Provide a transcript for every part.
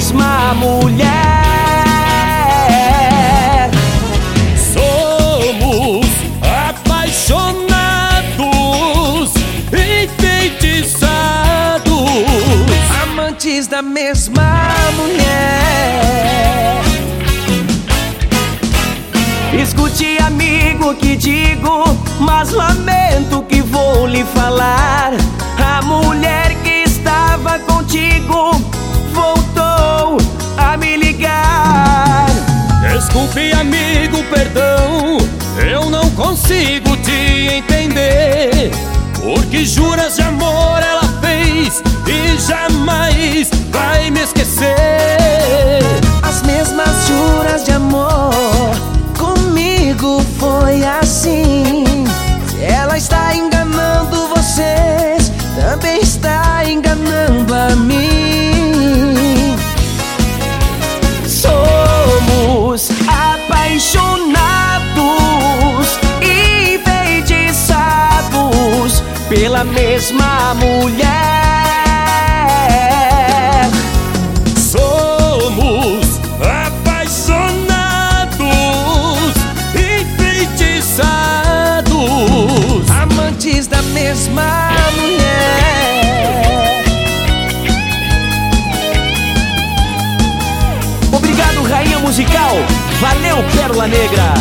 mesma mulher. Somos apaixonados, enfeitiçados, amantes da mesma mulher. Escute, amigo, que digo, mas lamento que vou lhe falar. A mulher que estava contigo voltou a me ligar. Desculpe, amigo, perdão, eu não consigo te entender. Porque juras de amor ela fez e jamais vai me esquecer. As mesmas juras de amor, comigo foi assim. Se ela está enganando vocês, também está enganando a mim. Somos apaixonados, enfeitiçados pela mesma mulher. Somos apaixonados, enfeitiçados, amantes da mesma mulher. Obrigado, rainha musical. Valeu, Pérola Negra.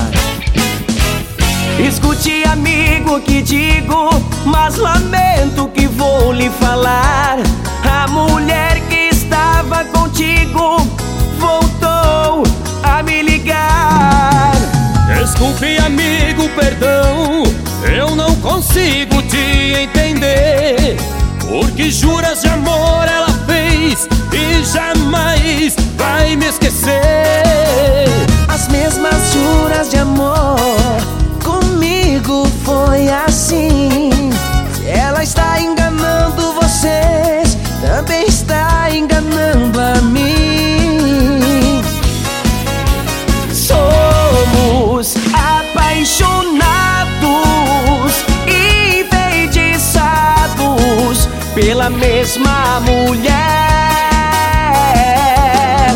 Escute, amigo, que digo, mas lamento que vou lhe falar. A mulher que estava contigo voltou a me ligar. Desculpe, amigo, perdão, eu não consigo te entender. Porque juras de amor ela fez e jamais vai me esquecer. As mesmas juras de amor, comigo foi assim. Se ela está enganando vocês, também está enganando a mim. Somos apaixonados, enfeitiçados pela mesma mulher.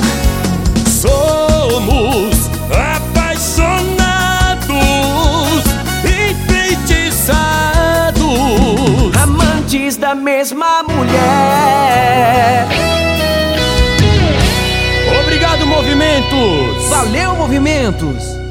Somos apaixonados, enfeitiçados, amantes da mesma mulher. Obrigado, Movimentos! Valeu, Movimentos!